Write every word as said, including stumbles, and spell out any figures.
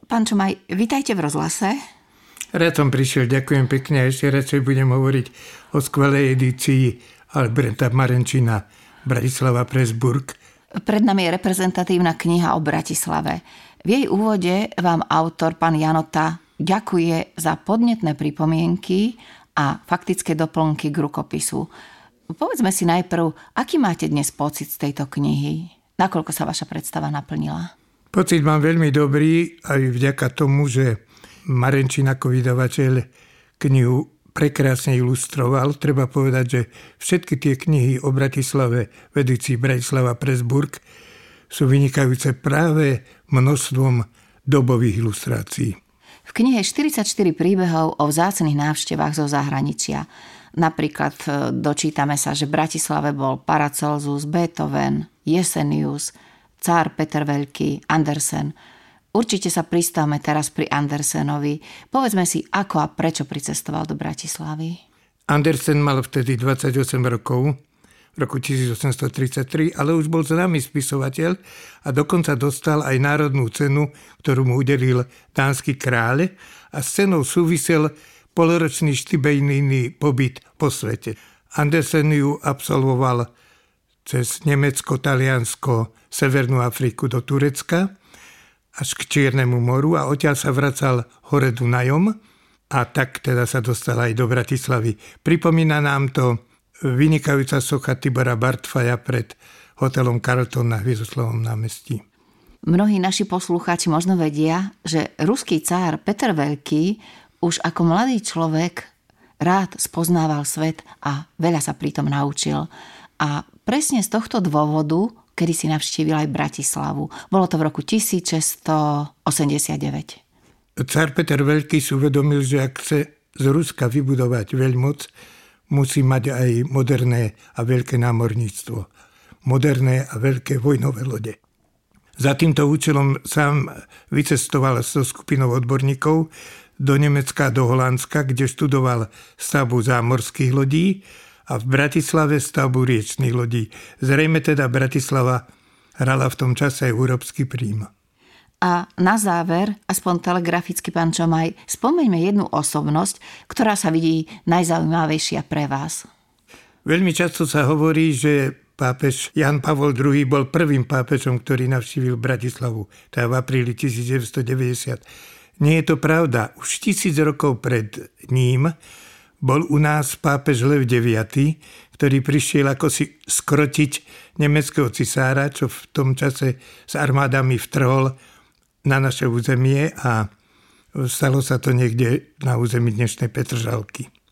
Pán Čomaj, vítajte v rozhlase. Rád som prišiel, ďakujem pekne a ešte radšej budem hovoriť o skvelej edícii Alberta Marenčina Bratislava Pressburg. Pred nami je reprezentatívna kniha o Bratislave. V jej úvode vám autor, pán Janota, ďakuje za podnetné pripomienky a faktické doplnky k rukopisu. Povedzme si najprv, aký máte dnes pocit z tejto knihy? Nakoľko sa vaša predstava naplnila? Pocit mám veľmi dobrý aj vďaka tomu, že Marenčin ako vydavateľ knihu prekrásne ilustroval. Treba povedať, že všetky tie knihy o Bratislave v edícii Bratislava Pressburg sú vynikajúce práve množstvom dobových ilustrácií. V knihe je štyridsaťštyri príbehov o vzácnych návštevách zo zahraničia. Napríklad dočítame sa, že v Bratislave bol Paracelsus, Beethoven, Jesenius, Cár Peter Veľký, Andersen. Určite sa pristavme teraz pri Andersenovi. Povedzme si, ako a prečo pricestoval do Bratislavy. Andersen mal vtedy dvadsaťosem rokov, v roku tisícosemstotridsaťtri, ale už bol známy spisovateľ a dokonca dostal aj národnú cenu, ktorú mu udelil dánsky kráľ, a s cenou súvisel poloročný štibejnýny pobyt po svete. Andersen ju absolvoval cez Nemecko, Taliansko, Severnú Afriku do Turecka až k Čiernemu moru a odtiaľ sa vracal hore Dunajom a tak teda sa dostal aj do Bratislavy. Pripomína nám to vynikajúca socha Tibora Bartfaja pred hotelom Carlton na Hviezdoslavom námestí. Mnohí naši poslucháči možno vedia, že ruský cár Peter Veľký už ako mladý človek rád spoznával svet a veľa sa pritom naučil. A presne z tohto dôvodu kedy si navštívil aj Bratislavu. Bolo to v roku tisícšesťstoosemdesiatdeväť. Cár Peter Veľký si uvedomil, že ak chce z Ruska vybudovať veľmoc, musí mať aj moderné a veľké námorníctvo. Moderné a veľké vojnové lode. Za týmto účelom sám vycestoval so skupinou odborníkov do Nemecka a do Holandska, kde študoval stavbu zámorských lodí a v Bratislave stavbu riečnych lodí. Zrejme teda Bratislava hrala v tom čase európsky prím. A na záver, aspoň telegraficky, pán Čomaj, spomeňme jednu osobnosť, ktorá sa vidí najzaujímavejšia pre vás. Veľmi často sa hovorí, že pápež Ján Pavol druhý. bol prvým pápežom, ktorý navštívil Bratislavu, teda v apríli tisícdeväťstodeväťdesiat. Nie je to pravda. Už tisíc rokov pred ním bol u nás pápež Lev deviaty., ktorý prišiel ako si skrotiť nemeckého cisára, čo v tom čase s armádami vtrhol na naše územie a stalo sa to niekde na území dnešnej Petržalky.